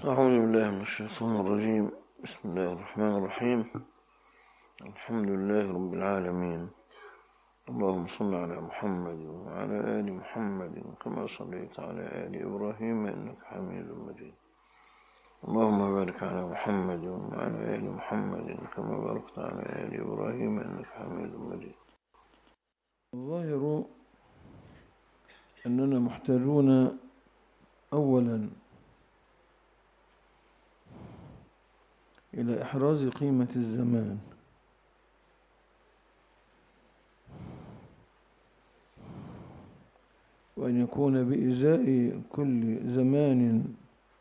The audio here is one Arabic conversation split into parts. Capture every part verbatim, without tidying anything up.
أعوذ بالله من الشيطان الرجيم. بسم الله الرحمن الرحيم. الحمد لله رب العالمين. اللهم صل على محمد وعلى آل محمد كما صليت على آل إبراهيم إنك حميد مجيد. اللهم بارك على محمد وعلى آل محمد كما باركت على آل إبراهيم إنك حميد مجيد. الظاهر أننا محتاجون أولا إلى إحراز قيمة الزمان، وأن يكون بإزاء كل زمان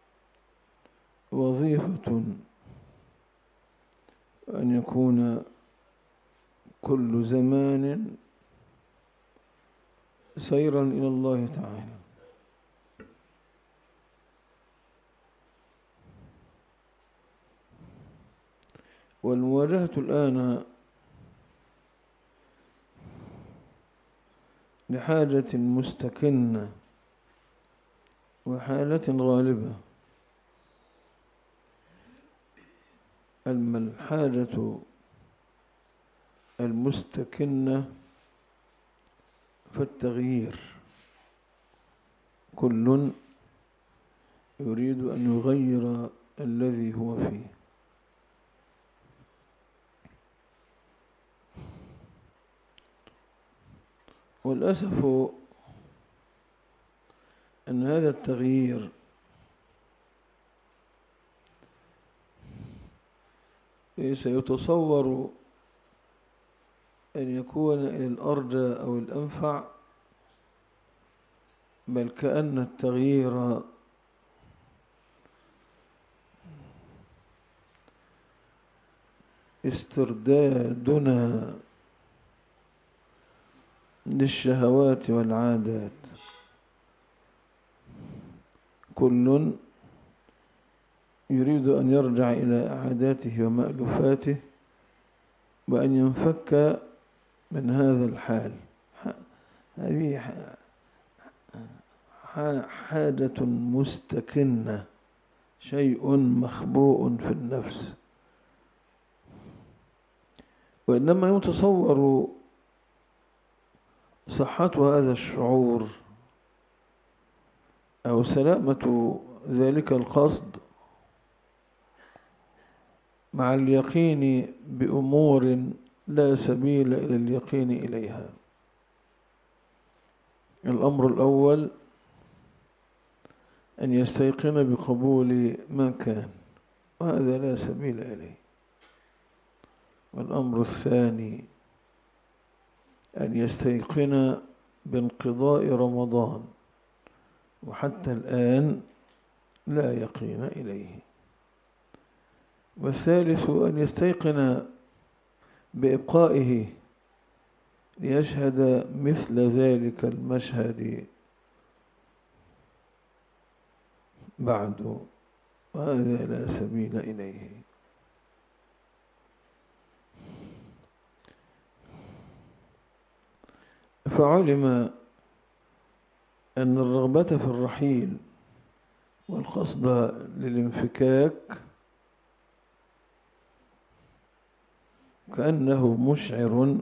وظيفة، وأن يكون كل زمان سيرا إلى الله تعالى. والمواجهة الآن لحاجة مستكنة وحالة غالبة. أما الحاجة المستكنة فالتغيير، كل يريد أن يغير الذي هو فيه. والأسف أن هذا التغيير سيتصور أن يكون إلى الأرجى أو الأنفع، بل كأن التغيير استردادنا للشهوات والعادات. كل يريد أن يرجع إلى عاداته ومألوفاته وأن ينفك من هذا الحال. هذه حاجة مستكنة، شيء مخبوء في النفس. وإنما يتصور صحة هذا الشعور أو سلامة ذلك القصد مع اليقين بأمور لا سبيل إلى اليقين إليها. الأمر الأول أن يستيقن بقبول ما كان، وهذا لا سبيل إليه. والأمر الثاني أن يستيقن بانقضاء رمضان، وحتى الآن لا يقين إليه. والثالث أن يستيقن بإبقائه ليشهد مثل ذلك المشهد بعد، وهذا لا سبيل إليه. فعلم أن الرغبة في الرحيل والقصد للانفكاك كأنه مشعر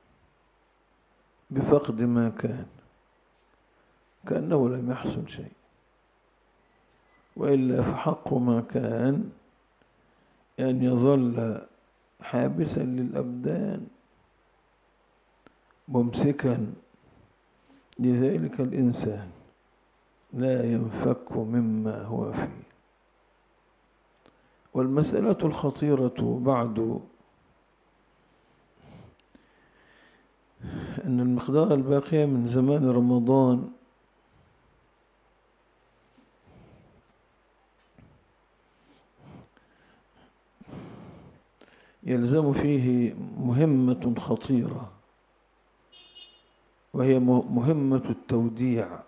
بفقد ما كان، كأنه لم يحصل شيء. وإلا فحق ما كان أن يظل حابسا للأبدان ممسكا لذلك الإنسان، لا ينفك مما هو فيه. والمسألة الخطيرة بعد أن المقدار الباقي من زمان رمضان يلزم فيه مهمة خطيرة، وهي مهمة التوديع.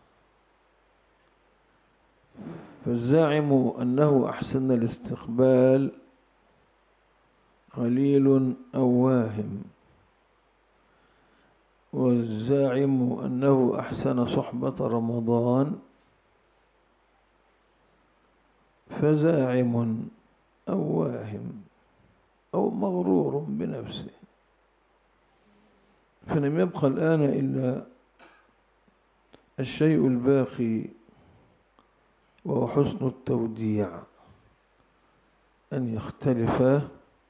فالزاعم أنه أحسن الاستقبال قليل أو واهم، والزاعم أنه أحسن صحبة رمضان فزاعم أو واهم أو مغرور بنفسه، فلم يبقى الآن إلا الشيء الباقي وهو حسن التوديع، أن يختلف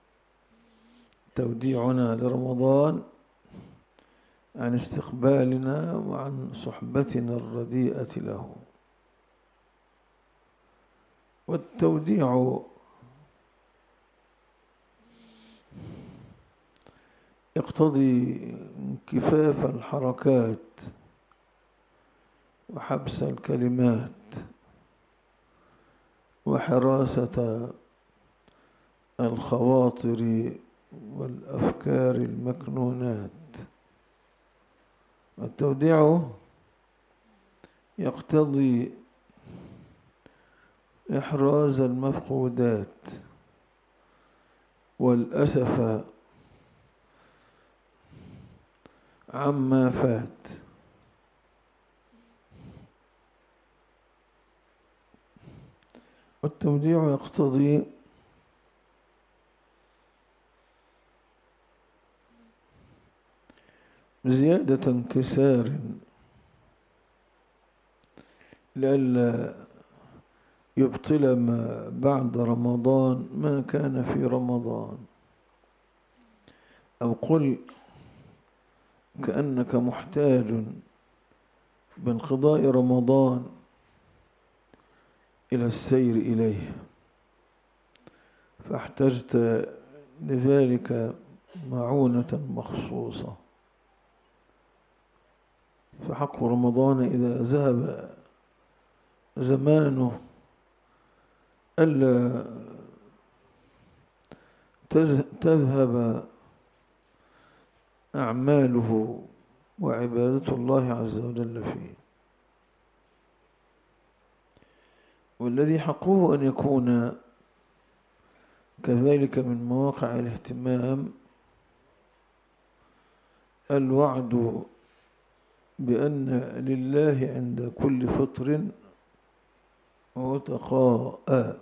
توديعنا لرمضان عن استقبالنا وعن صحبتنا الرديئة له. والتوديع يقتضي انكفاف الحركات وحبس الكلمات وحراسة الخواطر والأفكار المكنونات. والتوديع يقتضي إحراز المفقودات والأسف عما فات. والتوديع يقتضي زيادة انكسار لئلا يبطل ما بعد رمضان ما كان في رمضان، أو قل كأنك محتاج بانقضاء رمضان إلى السير إليه، فاحتجت لذلك معونة مخصوصة. فحق رمضان إذا ذهب زمانه ألا تذهب أعماله وعبادة الله عز وجل فيه. والذي حقه أن يكون كذلك من مواقع الاهتمام الوعد بأن لله عند كل فطر عتقاء.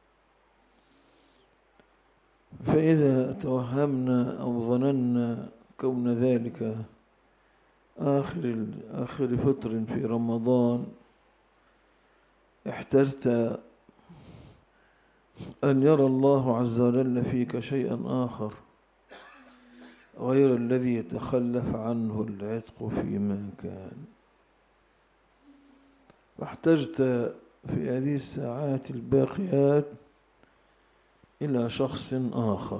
فإذا توهمنا أو ظننا كون ذلك آخر آخر فطر في رمضان، احتجت أن يرى الله عز وجل فيك شيئا آخر غير الذي يتخلف عنه العتق فيما كان. واحتجت في هذه الساعات الباقيات إلى شخص آخر،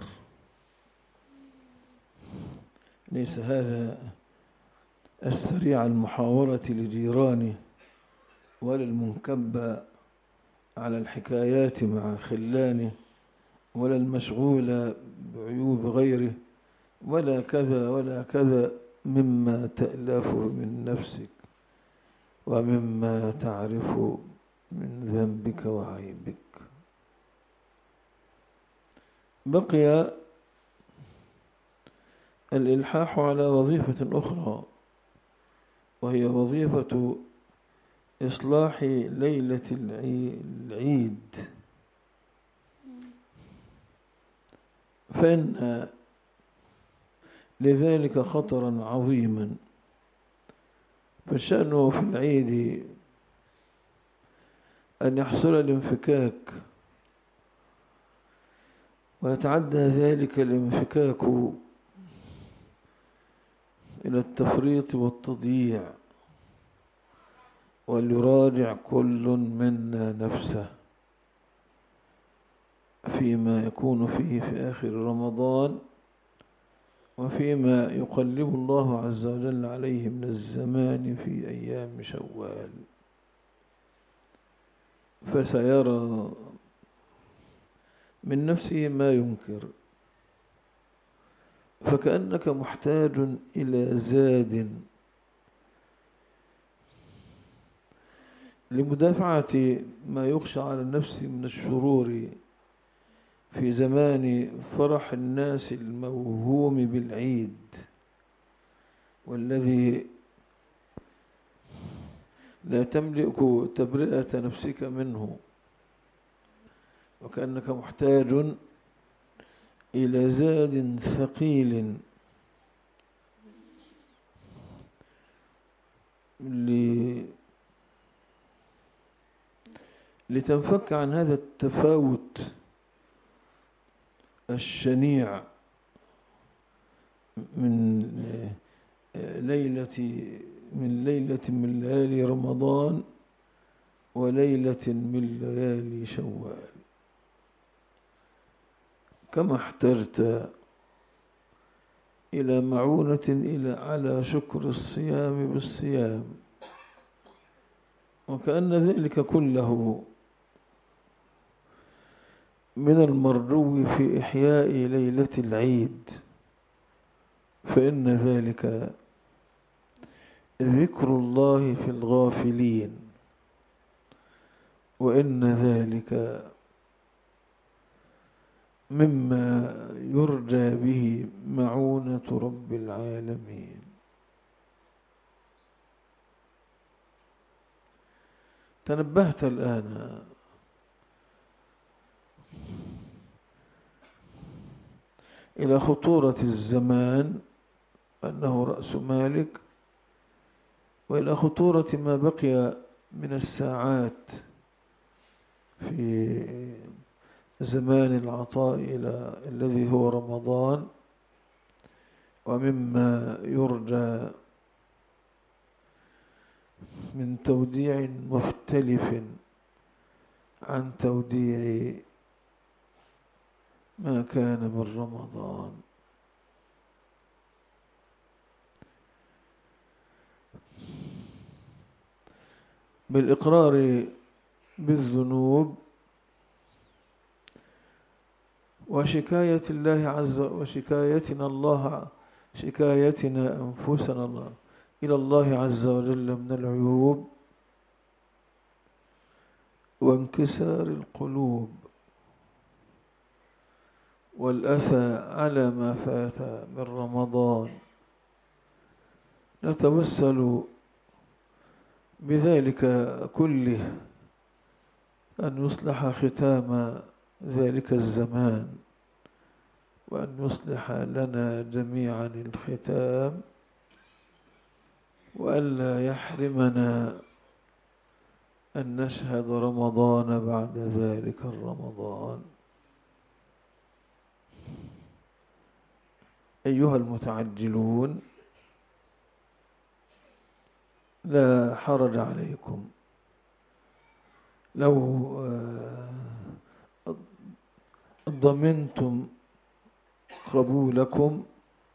ليس هذا السريع المحاورة لجيرانه ولا المنكب على الحكايات مع خلانه ولا المشغول بعيوب غيره ولا كذا ولا كذا مما تألفه من نفسك ومما تعرف من ذنبك وعيبك. بقي الإلحاح على وظيفة أخرى، وهي وظيفة إصلاح ليلة العيد. فإن لذلك خطرا عظيما، فشأنه في العيد أن يحصل الانفكاك ويتعدى ذلك الانفكاك إلى التفريط والتضييع، وليراجع كل منا نفسه فيما يكون فيه في آخر رمضان وفيما يقلب الله عز وجل عليه من الزمان في أيام شوال، فسيرى من نفسه ما ينكر. فكأنك محتاج إلى زاد لمدافعة ما يخشى على النفس من الشرور في زمان فرح الناس الموهوم بالعيد، والذي لا تملك تبرئة نفسك منه. وكأنك محتاج إلى زاد ثقيل لتنفك عن هذا التفاوت الشنيع من ليلة من ليلة من ليالي رمضان وليلة من ليالي شوال. كما احتجت إلى معونة إلى على شكر الصيام بالصيام، وكأن ذلك كله من المرجو في إحياء ليلة العيد، فإن ذلك ذكر الله في الغافلين، وإن ذلك مما يرجى به معونة رب العالمين. تنبهت الآن إلى خطورة الزمان أنه رأس مالك، وإلى خطورة ما بقي من الساعات في زمان العطاء إلى الذي هو رمضان، ومما يرجى من توديع مختلف عن توديع ما كان من رمضان. بالإقرار بالذنوب وشكاية الله عز وشكايتنا الله شكايتنا أنفسنا الله إلى الله عز وجل من العيوب وانكسار القلوب والأسى على ما فات من رمضان، نتوسل بذلك كله أن يصلح ختام ذلك الزمان، وأن يصلح لنا جميعا الختام، وألا يحرمنا أن نشهد رمضان بعد ذلك الرمضان. أيها المتعجلون، لا حرج عليكم لو ضمنتم قبولكم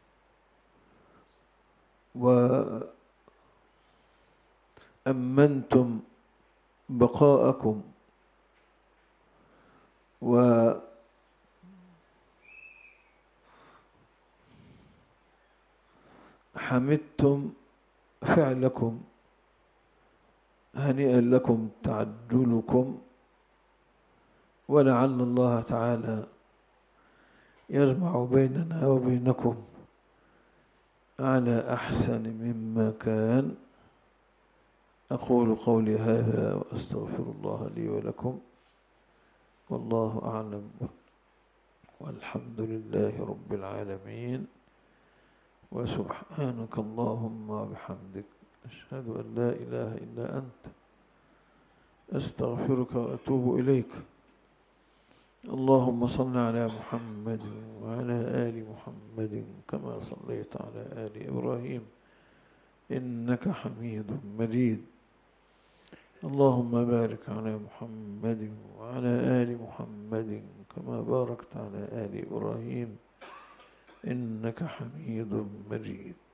وأمنتم بقاءكم وحمدتم فعلكم، هنيئا لكم تعجلكم، ولعل الله تعالى يجمع بيننا وبينكم على أحسن مما كان. أقول قولي هذا وأستغفر الله لي ولكم، والله أعلم، والحمد لله رب العالمين، وسبحانك اللهم وبحمدك أشهد أن لا إله إلا أنت أستغفرك وأتوب إليك. اللهم صل على محمد وعلى آل محمد كما صليت على آل إبراهيم إنك حميد مجيد. اللهم بارك على محمد وعلى آل محمد كما باركت على آل إبراهيم إنك حميد مجيد.